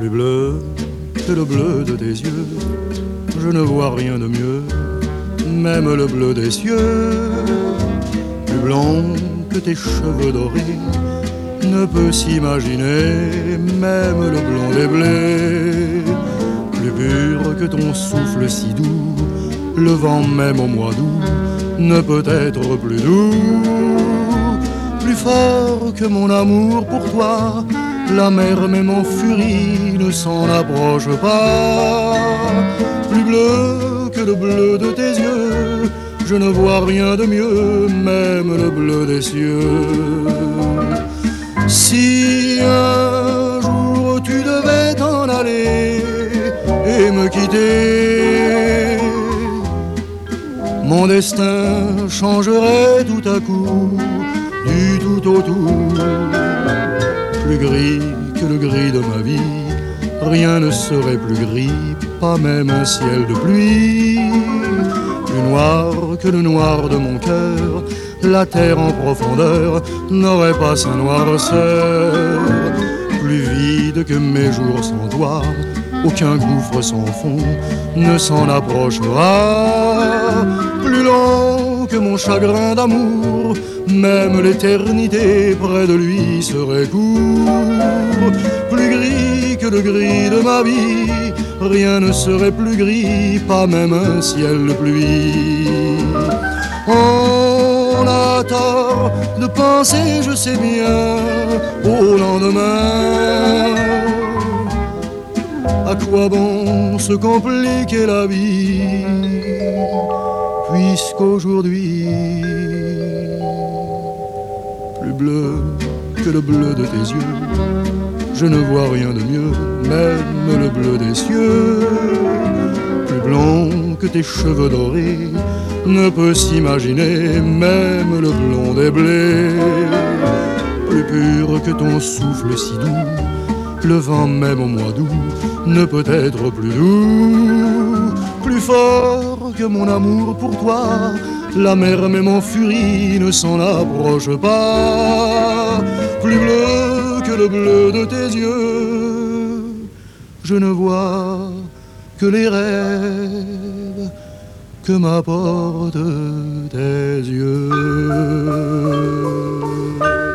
plus bleu que le bleu de tes yeux. Je ne vois rien de mieux, même le bleu des cieux. Plus blanc que tes cheveux dorés ne peut s'imaginer, même le blanc des blés. Plus pur que ton souffle si doux, le vent même au mois d'août ne peut être plus doux. Plus fort que mon amour pour toi, la mer même en furie ne s'en approche pas. Plus bleu que le bleu de tes yeux, je ne vois rien de mieux, même le bleu des cieux. Si un jour tu devais t'en aller et me quitter, mon destin changerait tout à coup, du tout au tout. Plus gris que le gris de ma vie, rien ne serait plus gris, pas même un ciel de pluie. Plus noir que le noir de mon cœur, la terre en profondeur n'aurait pas sa noirceur. Plus vide que mes jours sans toi, aucun gouffre sans fond ne s'en approchera. Plus long que mon chagrin d'amour, même l'éternité près de lui serait court. Plus gris que le gris de ma vie, rien ne serait plus gris, pas même un ciel de pluie. On a tort de penser, je sais bien, au lendemain. À quoi bon se compliquer la vie, puisqu'aujourd'hui, plus bleu que le bleu de tes yeux, je ne vois rien de mieux, même le bleu des cieux. Plus blanc que tes cheveux dorés ne peut s'imaginer, même le blond des blés. Plus pur que ton souffle si doux, le vent même au mois d'août ne peut être plus doux. Plus fort que mon amour pour toi, la mer même en furie ne s'en approche pas. Plus bleu que le bleu de tes yeux, je ne vois que les rêves que m'apportent tes yeux.